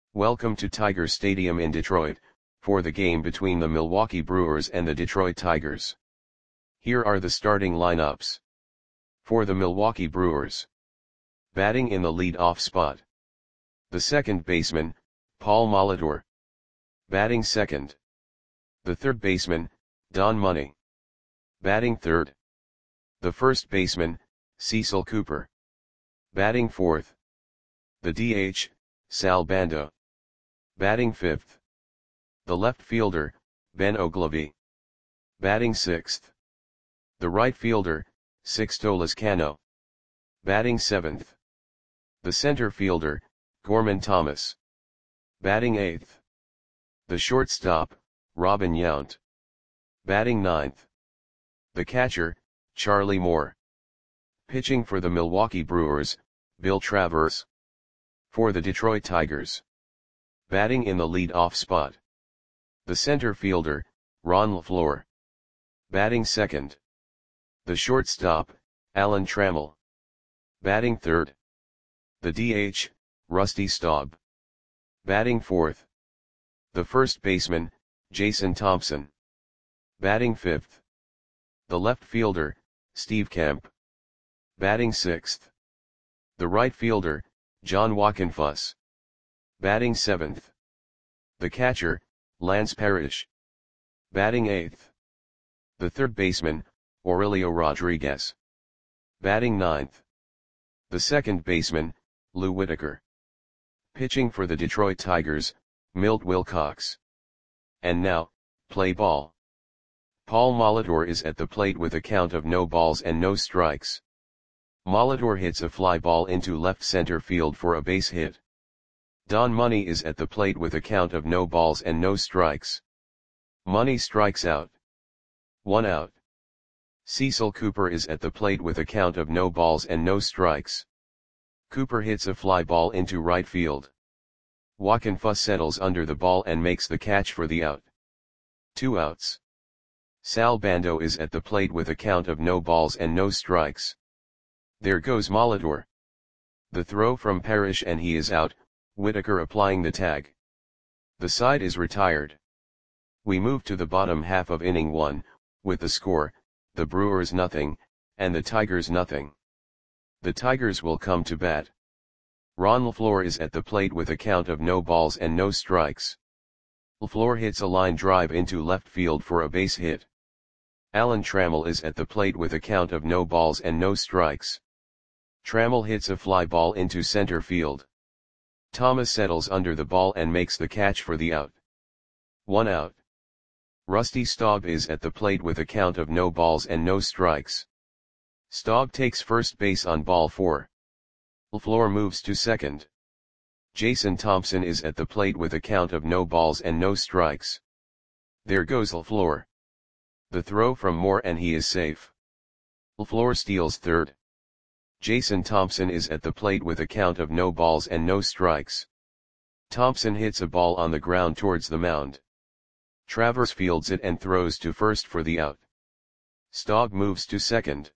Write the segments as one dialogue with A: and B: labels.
A: Welcome to Tiger Stadium in Detroit, for the game between the Milwaukee Brewers and the Detroit Tigers. Here are the starting lineups. For the Milwaukee Brewers. Batting in the lead-off spot. The second baseman, Paul Molitor. Batting second. The third baseman, Don Money. Batting third. The first baseman, Cecil Cooper. Batting fourth. The DH, Sal Bando. Batting fifth. The left fielder, Ben Oglivie. Batting sixth. The right fielder, Sixto Lezcano. Batting seventh. The center fielder, Gorman Thomas. Batting eighth. The shortstop, Robin Yount. Batting ninth. The catcher, Charlie Moore. Pitching for the Milwaukee Brewers, Bill Travers. For the Detroit Tigers. Batting in the lead-off spot. The center fielder, Ron LeFlore. Batting second. The shortstop, Alan Trammell. Batting third. The DH, Rusty Staub. Batting fourth. The first baseman, Jason Thompson. Batting fifth. The left fielder, Steve Kemp. Batting sixth. The right fielder, John Wockenfuss. Batting seventh. The catcher, Lance Parrish. Batting eighth. The third baseman, Aurelio Rodriguez. Batting ninth. The second baseman, Lou Whitaker. Pitching for the Detroit Tigers, Milt Wilcox. And now, play ball. Paul Molitor is at the plate with a count of no balls and no strikes. Molitor hits a fly ball into left center field for a base hit. Don Money is at the plate with a count of no balls and no strikes. Money strikes out. 1 out. Cecil Cooper is at the plate with a count of no balls and no strikes. Cooper hits a fly ball into right field. Wockenfuss settles under the ball and makes the catch for the out. 2 outs. Sal Bando is at the plate with a count of no balls and no strikes. There goes Molitor. The throw from Parrish and he is out, Whitaker applying the tag. The side is retired. We move to the bottom half of inning 1, with the score, the Brewers nothing, and the Tigers nothing. The Tigers will come to bat. Ron LeFlore is at the plate with a count of no balls and no strikes. LeFlore hits a line drive into left field for a base hit. Alan Trammell is at the plate with a count of no balls and no strikes. Trammell hits a fly ball into center field. Thomas settles under the ball and makes the catch for the out. 1 out. Rusty Staub is at the plate with a count of no balls and no strikes. Staub takes first base on ball 4. LeFlore moves to second. Jason Thompson is at the plate with a count of no balls and no strikes. There goes LeFlore. The throw from Moore and he is safe. LeFlore steals third. Jason Thompson is at the plate with a count of no balls and no strikes. Thompson hits a ball on the ground towards the mound. Travers fields it and throws to first for the out. Staub moves to second.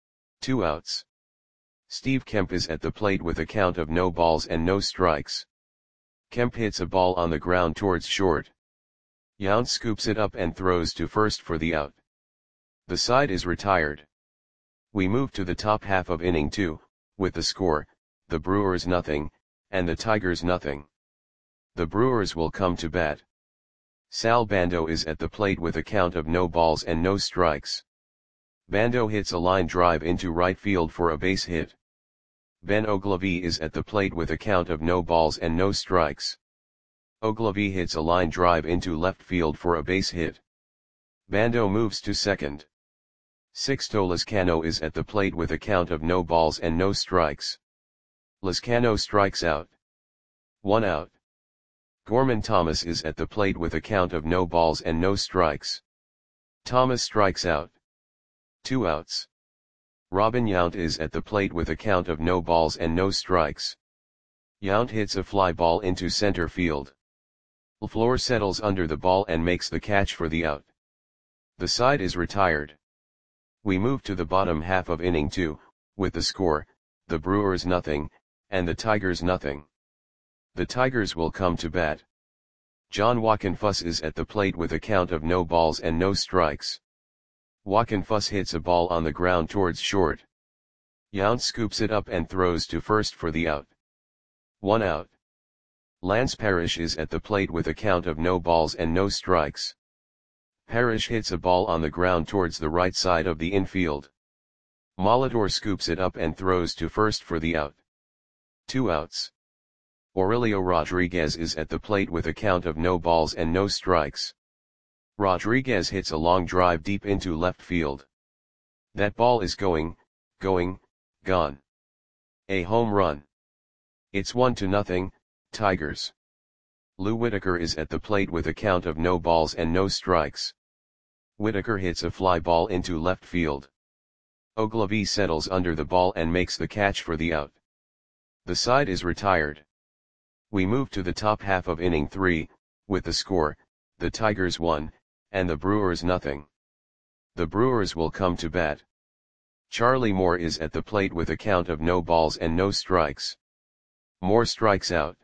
A: 2 outs. Steve Kemp is at the plate with a count of no balls and no strikes. Kemp hits a ball on the ground towards short. Yount scoops it up and throws to first for the out. The side is retired. We move to the top half of inning 2, with the score, the Brewers nothing, and the Tigers nothing. The Brewers will come to bat. Sal Bando is at the plate with a count of no balls and no strikes. Bando hits a line drive into right field for a base hit. Ben Oglivie is at the plate with a count of no balls and no strikes. Oglivie hits a line drive into left field for a base hit. Bando moves to second. Sixto Lezcano is at the plate with a count of no balls and no strikes. Lezcano strikes out. 1 out. Gorman Thomas is at the plate with a count of no balls and no strikes. Thomas strikes out. 2 outs. Robin Yount is at the plate with a count of no balls and no strikes. Yount hits a fly ball into center field. LeFlore settles under the ball and makes the catch for the out. The side is retired. We move to the bottom half of inning 2, with the score, the Brewers nothing, and the Tigers nothing. The Tigers will come to bat. John Wockenfuss is at the plate with a count of no balls and no strikes. Wockenfuss hits a ball on the ground towards short. Yount scoops it up and throws to first for the out. 1 out. Lance Parrish is at the plate with a count of no balls and no strikes. Parrish hits a ball on the ground towards the right side of the infield. Molitor scoops it up and throws to first for the out. 2 outs. Aurelio Rodriguez is at the plate with a count of no balls and no strikes. Rodriguez hits a long drive deep into left field. That ball is gone. A home run. It's 1-0, Tigers. Lou Whitaker is at the plate with a count of no balls and no strikes. Whitaker hits a fly ball into left field. Ogilvie settles under the ball and makes the catch for the out. The side is retired. We move to the top half of inning 3, with the score, the Tigers 1, and the Brewers 0. The Brewers will come to bat. Charlie Moore is at the plate with a count of no balls and no strikes. Moore strikes out.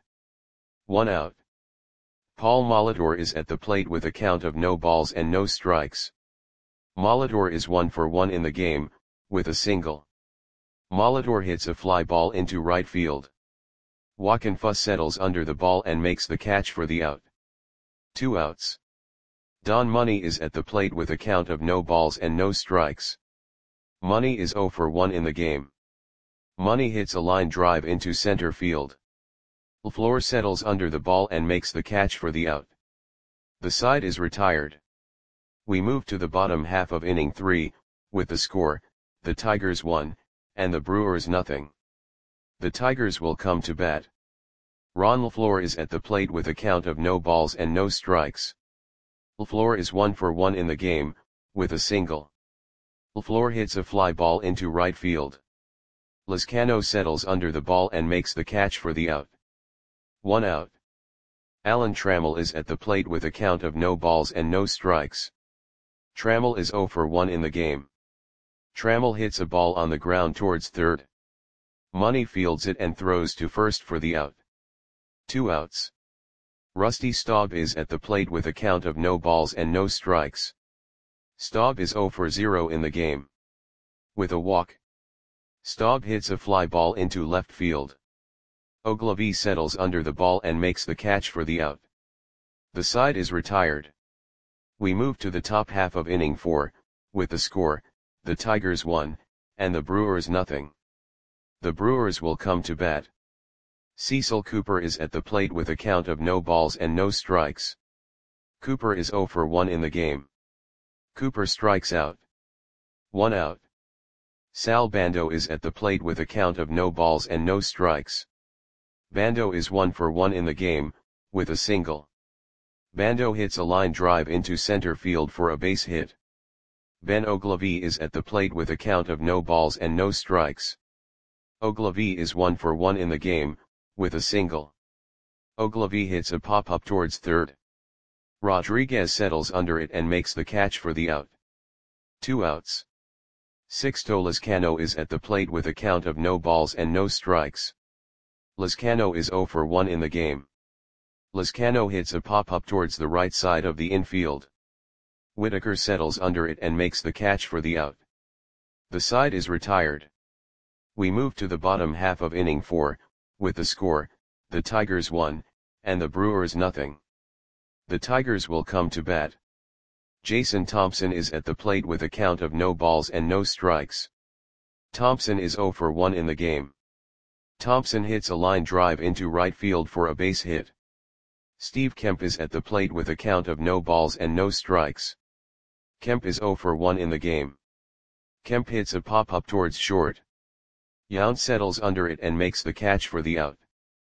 A: 1 out. Paul Molitor is at the plate with a count of no balls and no strikes. Molitor is 1 for 1 in the game, with a single. Molitor hits a fly ball into right field. Wockenfuss settles under the ball and makes the catch for the out. 2 outs. Don Money is at the plate with a count of no balls and no strikes. Money is 0 for 1 in the game. Money hits a line drive into center field. LaFleur settles under the ball and makes the catch for the out. The side is retired. We move to the bottom half of inning 3, with the score, the Tigers 1, and the Brewers 0. The Tigers will come to bat. Ron LaFleur is at the plate with a count of no balls and no strikes. LaFleur is 1 for 1 in the game, with a single. LaFleur hits a fly ball into right field. Lizcano settles under the ball and makes the catch for the out. 1 out. Alan Trammell is at the plate with a count of no balls and no strikes. Trammell is 0 for 1 in the game. Trammell hits a ball on the ground towards third. Money fields it and throws to first for the out. 2 outs. Rusty Staub is at the plate with a count of no balls and no strikes. Staub is 0 for 0 in the game. With a walk. Staub hits a fly ball into left field. Ogilvie settles under the ball and makes the catch for the out. The side is retired. We move to the top half of inning 4, with the score, the Tigers 1, and the Brewers 0. The Brewers will come to bat. Cecil Cooper is at the plate with a count of no balls and no strikes. Cooper is 0 for 1 in the game. Cooper strikes out. 1 out. Sal Bando is at the plate with a count of no balls and no strikes. Bando is 1 for 1 in the game, with a single. Bando hits a line drive into center field for a base hit. Ben Ogilvie is at the plate with a count of no balls and no strikes. Ogilvie is 1 for 1 in the game, with a single. Ogilvie hits a pop-up towards third. Rodriguez settles under it and makes the catch for the out. 2 outs. Sixto Lizcano is at the plate with a count of no balls and no strikes. Lizcano is 0 for 1 in the game. Lizcano hits a pop-up towards the right side of the infield. Whitaker settles under it and makes the catch for the out. The side is retired. We move to the bottom half of inning 4, with the score, the Tigers 1, and the Brewers 0. The Tigers will come to bat. Jason Thompson is at the plate with a count of no balls and no strikes. Thompson is 0 for 1 in the game. Thompson hits a line drive into right field for a base hit. Steve Kemp is at the plate with a count of no balls and no strikes. Kemp is 0 for 1 in the game. Kemp hits a pop-up towards short. Yount settles under it and makes the catch for the out.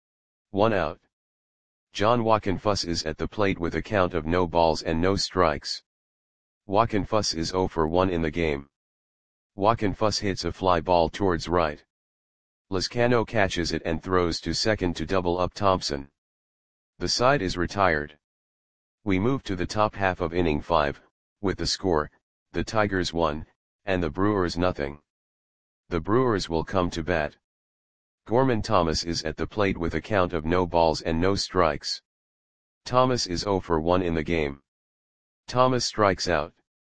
A: 1 out. John Wockenfuss is at the plate with a count of no balls and no strikes. Wockenfuss is 0 for 1 in the game. Wockenfuss hits a fly ball towards right. Lizcano catches it and throws to second to double up Thompson. The side is retired. We move to the top half of inning 5, with the score, the Tigers 1, and the Brewers 0. The Brewers will come to bat. Gorman Thomas is at the plate with a count of no balls and no strikes. Thomas is 0 for 1 in the game. Thomas strikes out.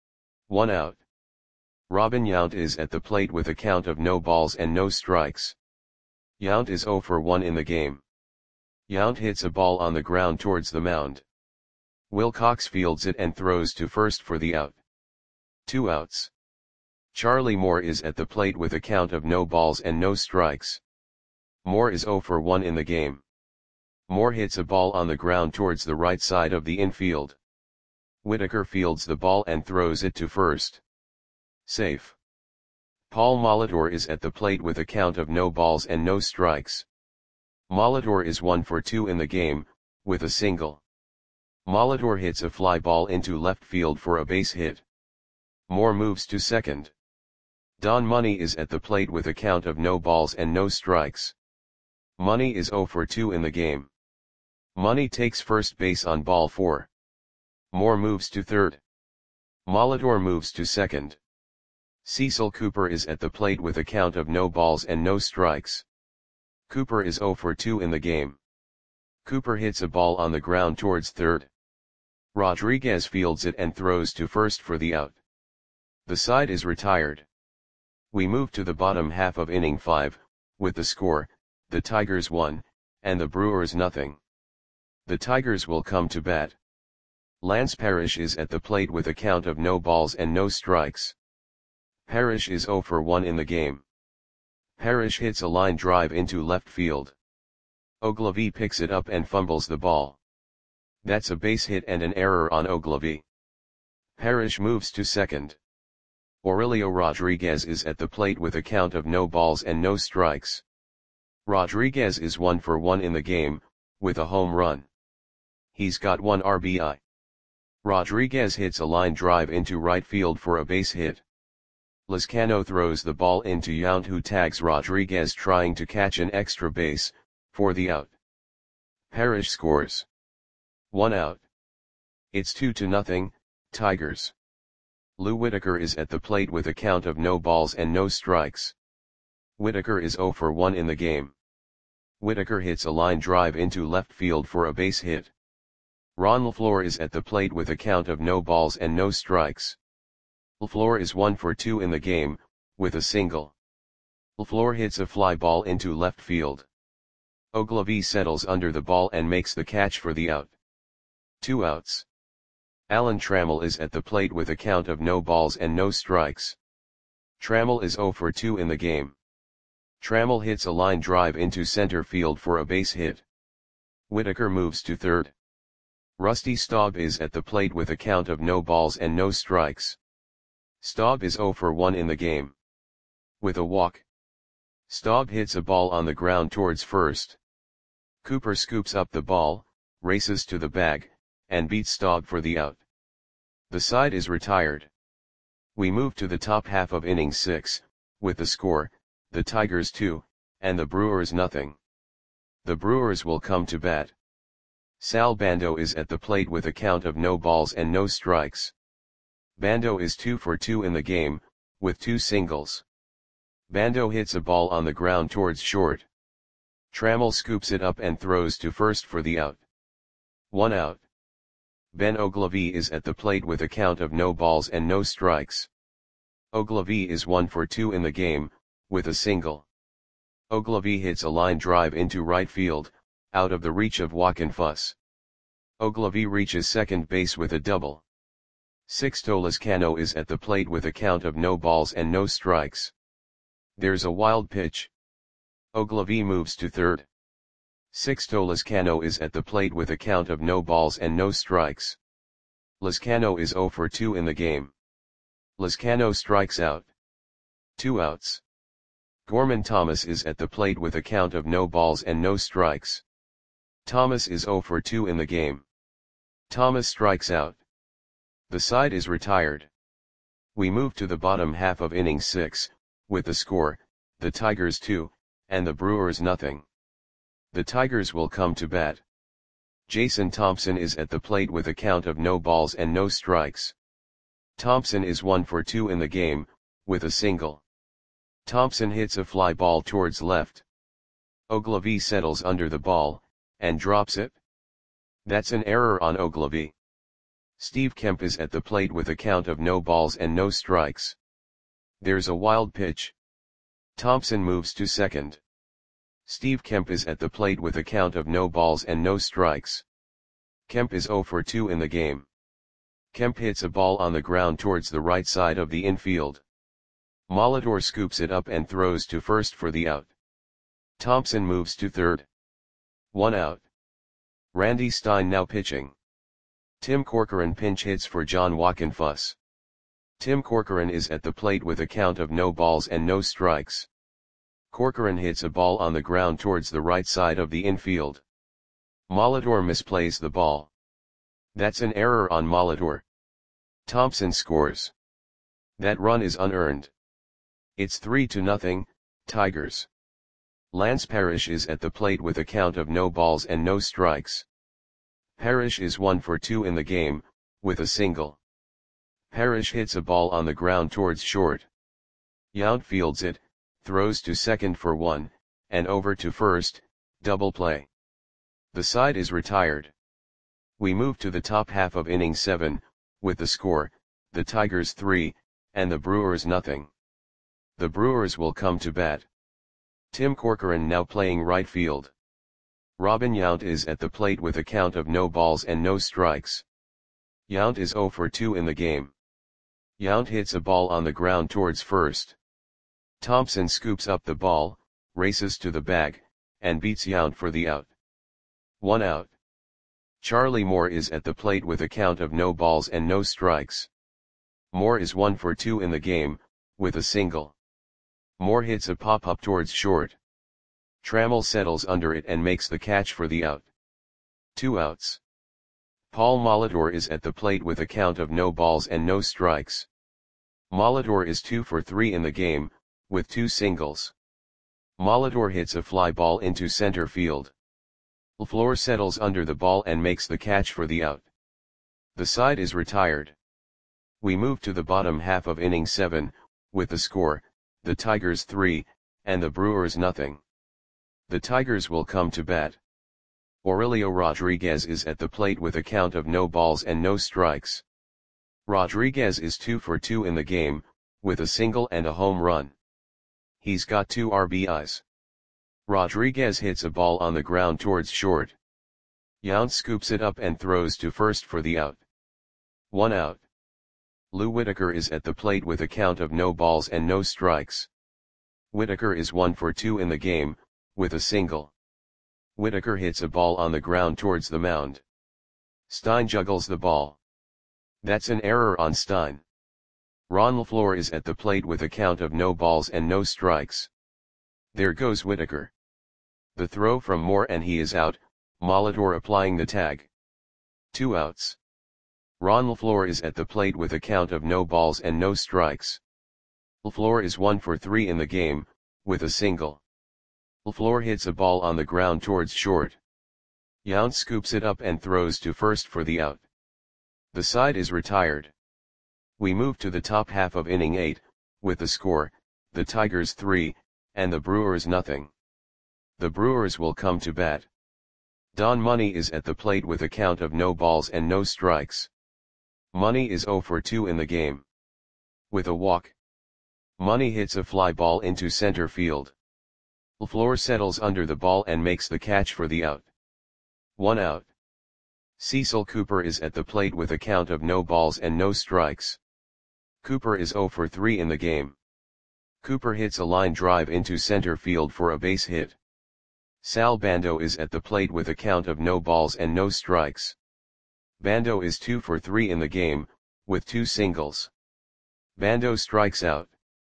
A: 1 out. Robin Yount is at the plate with a count of no balls and no strikes. Yount is 0 for 1 in the game. Yount hits a ball on the ground towards the mound. Wilcox fields it and throws to first for the out. 2 outs. Charlie Moore is at the plate with a count of no balls and no strikes. Moore is 0 for 1 in the game. Moore hits a ball on the ground towards the right side of the infield. Whitaker fields the ball and throws it to first. Safe. Paul Molitor is at the plate with a count of no balls and no strikes. Molitor is 1 for 2 in the game, with a single. Molitor hits a fly ball into left field for a base hit. Moore moves to second. Don Money is at the plate with a count of no balls and no strikes. Money is 0 for 2 in the game. Money takes first base on ball 4. Moore moves to third. Molitor moves to second. Cecil Cooper is at the plate with a count of no balls and no strikes. Cooper is 0 for 2 in the game. Cooper hits a ball on the ground towards third. Rodriguez fields it and throws to first for the out. The side is retired. We move to the bottom half of inning 5, with the score, the Tigers 1, and the Brewers nothing. The Tigers will come to bat. Lance Parrish is at the plate with a count of no balls and no strikes. Parrish is 0 for 1 in the game. Parrish hits a line drive into left field. Ogilvie picks it up and fumbles the ball. That's a base hit and an error on Ogilvie. Parrish moves to second. Aurelio Rodriguez is at the plate with a count of no balls and no strikes. Rodriguez is 1 for 1 in the game, with a home run. He's got 1 RBI. Rodriguez hits a line drive into right field for a base hit. Lizcano throws the ball into Yount, who tags Rodriguez trying to catch an extra base, for the out. Parrish scores. 1 out. It's 2-0, Tigers. Lou Whitaker is at the plate with a count of no balls and no strikes. Whitaker is 0 for 1 in the game. Whitaker hits a line drive into left field for a base hit. Ron LaFleur is at the plate with a count of no balls and no strikes. LaFleur is 1 for 2 in the game, with a single. LaFleur hits a fly ball into left field. Ogilvie settles under the ball and makes the catch for the out. 2 outs. Alan Trammell is at the plate with a count of no balls and no strikes. Trammell is 0 for 2 in the game. Trammell hits a line drive into center field for a base hit. Whitaker moves to third. Rusty Staub is at the plate with a count of no balls and no strikes. Staub is 0 for 1 in the game. With a walk. Staub hits a ball on the ground towards first. Cooper scoops up the ball, races to the bag, and beats Staub for the out. The side is retired. We move to the top half of inning 6, with the score, the Tigers 2, and the Brewers nothing. The Brewers will come to bat. Sal Bando is at the plate with a count of no balls and no strikes. Bando is 2 for 2 in the game, with 2 singles. Bando hits a ball on the ground towards short. Trammell scoops it up and throws to first for the out. 1 out. Ben Ogilvie is at the plate with a count of no balls and no strikes. Ogilvie is 1 for 2 in the game, with a single. Ogilvie hits a line drive into right field, out of the reach of Joaquin Fuss. Ogilvie reaches second base with a double. Sixto Lizcano is at the plate with a count of no balls and no strikes. There's a wild pitch. Ogilvie moves to third. Sixto Lizcano is at the plate with a count of no balls and no strikes. Lizcano is 0 for 2 in the game. Lizcano strikes out. 2 outs. Gorman Thomas is at the plate with a count of no balls and no strikes. Thomas is 0 for 2 in the game. Thomas strikes out. The side is retired. We move to the bottom half of inning 6, with the score, the Tigers 2, and the Brewers nothing. The Tigers will come to bat. Jason Thompson is at the plate with a count of no balls and no strikes. Thompson is 1 for 2 in the game, with a single. Thompson hits a fly ball towards left. Ogilvy settles under the ball, and drops it. That's an error on Ogilvy. Steve Kemp is at the plate with a count of no balls and no strikes. There's a wild pitch. Thompson moves to second. Steve Kemp is at the plate with a count of no balls and no strikes. Kemp is 0 for 2 in the game. Kemp hits a ball on the ground towards the right side of the infield. Molitor scoops it up and throws to first for the out. Thompson moves to third. 1 out. Randy Stein now pitching. Tim Corcoran pinch hits for John Wockenfuss. Tim Corcoran is at the plate with a count of no balls and no strikes. Corcoran hits a ball on the ground towards the right side of the infield. Molitor misplays the ball. That's an error on Molitor. Thompson scores. That run is unearned. It's 3-0, Tigers. Lance Parrish is at the plate with a count of no balls and no strikes. Parrish is 1 for 2 in the game, with a single. Parrish hits a ball on the ground towards short. Yount fields it, throws to second for 1, and over to first, double play. The side is retired. We move to the top half of inning 7, with the score, the Tigers 3, and the Brewers nothing. The Brewers will come to bat. Tim Corcoran now playing right field. Robin Yount is at the plate with a count of no balls and no strikes. Yount is 0 for 2 in the game. Yount hits a ball on the ground towards first. Thompson scoops up the ball, races to the bag, and beats Yount for the out. 1 out. Charlie Moore is at the plate with a count of no balls and no strikes. Moore is 1 for 2 in the game, with a single. Moore hits a pop-up towards short. Trammell settles under it and makes the catch for the out. 2 outs. Paul Molitor is at the plate with a count of no balls and no strikes. Molitor is 2 for 3 in the game, with 2 singles. Molitor hits a fly ball into center field. LaFleur settles under the ball and makes the catch for the out. The side is retired. We move to the bottom half of inning 7, with the score, the Tigers 3, and the Brewers nothing. The Tigers will come to bat. Aurelio Rodriguez is at the plate with a count of no balls and no strikes. Rodriguez is 2 for 2 in the game, with a single and a home run. He's got 2 RBIs. Rodriguez hits a ball on the ground towards short. Yount scoops it up and throws to first for the out. 1 out. Lou Whitaker is at the plate with a count of no balls and no strikes. Whitaker is 1 for 2 in the game, with a single. Whitaker hits a ball on the ground towards the mound. Stein juggles the ball. That's an error on Stein. Ron LaFleur is at the plate with a count of no balls and no strikes. There goes Whitaker. The throw from Moore and he is out, Molitor applying the tag. 2 outs. Ron LaFleur is at the plate with a count of no balls and no strikes. LaFleur is 1 for 3 in the game, with a single. LaFleur hits a ball on the ground towards short. Yount scoops it up and throws to first for the out. The side is retired. We move to the top half of inning 8, with the score, the Tigers 3, and the Brewers nothing. The Brewers will come to bat. Don Money is at the plate with a count of no balls and no strikes. Money is 0 for 2 in the game. With a walk. Money hits a fly ball into center field. LaFleur settles under the ball and makes the catch for the out. 1 out. Cecil Cooper is at the plate with a count of no balls and no strikes. Cooper is 0 for 3 in the game. Cooper hits a line drive into center field for a base hit. Sal Bando is at the plate with a count of no balls and no strikes. Bando is 2 for 3 in the game, with 2 singles. Bando strikes out.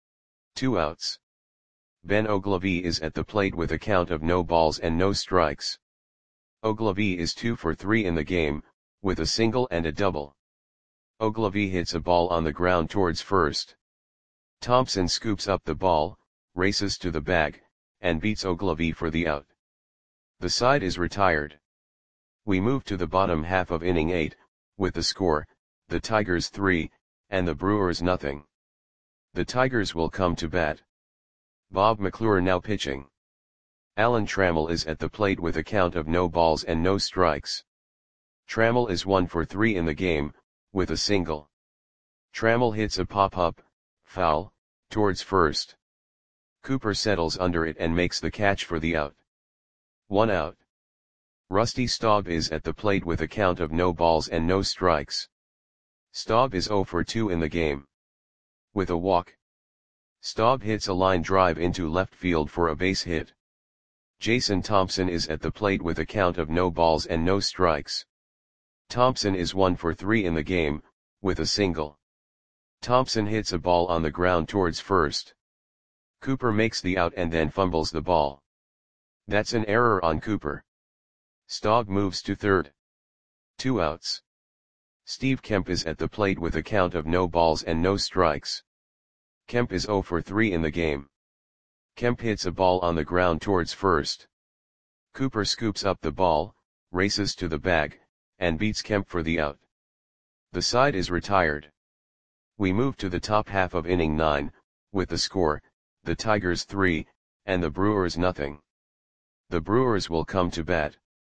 A: 2 outs. Ben Ogilvy is at the plate with a count of no balls and no strikes. Ogilvy is 2 for 3 in the game, with a single and a double. Ogilvy hits a ball on the ground towards first. Thompson scoops up the ball, races to the bag, and beats Ogilvy for the out. The side is retired. We move to the bottom half of inning 8, with the score, the Tigers 3, and the Brewers nothing. The Tigers will come to bat. Bob McClure now pitching. Alan Trammell is at the plate with a count of no balls and no strikes. Trammell is 1 for 3 in the game, with a single. Trammell hits a pop-up, foul, towards first. Cooper settles under it and makes the catch for the out. 1 out. Rusty Staub is at the plate with a count of no balls and no strikes. Staub is 0 for 2 in the game. With a walk. Staub hits a line drive into left field for a base hit. Jason Thompson is at the plate with a count of no balls and no strikes. Thompson is 1 for 3 in the game, with a single. Thompson hits a ball on the ground towards first. Cooper makes the out and then fumbles the ball. That's an error on Cooper. Staub moves to third. 2 outs. Steve Kemp is at the plate with a count of no balls and no strikes. Kemp is 0 for 3 in the game. Kemp hits a ball on the ground towards first. Cooper scoops up the ball, races to the bag, and beats Kemp for the out. The side is retired. We move to the top half of inning 9, with the score, the Tigers 3, and the Brewers nothing. The Brewers will come to bat.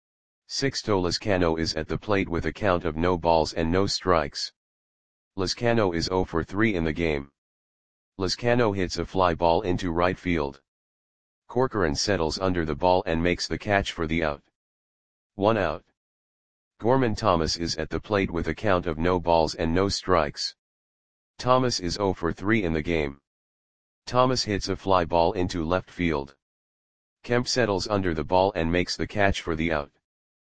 A: Sixto Lezcano is at the plate with a count of no balls and no strikes. Lezcano is 0 for 3 in the game. Lezcano hits a fly ball into right field. Corcoran settles under the ball and makes the catch for the out. 1 out. Gorman Thomas is at the plate with a count of no balls and no strikes. Thomas is 0 for 3 in the game. Thomas hits a fly ball into left field. Kemp settles under the ball and makes the catch for the out.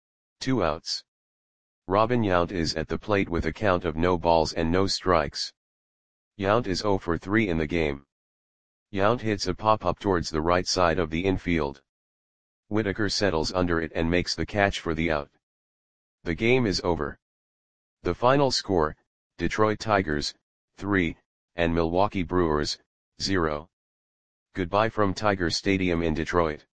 A: 2 outs. Robin Yount is at the plate with a count of no balls and no strikes. Yount is 0 for 3 in the game. Yount hits a pop-up towards the right side of the infield. Whitaker settles under it and makes the catch for the out. The game is over. The final score, Detroit Tigers, 3, and Milwaukee Brewers, 0. Goodbye from Tiger Stadium in Detroit.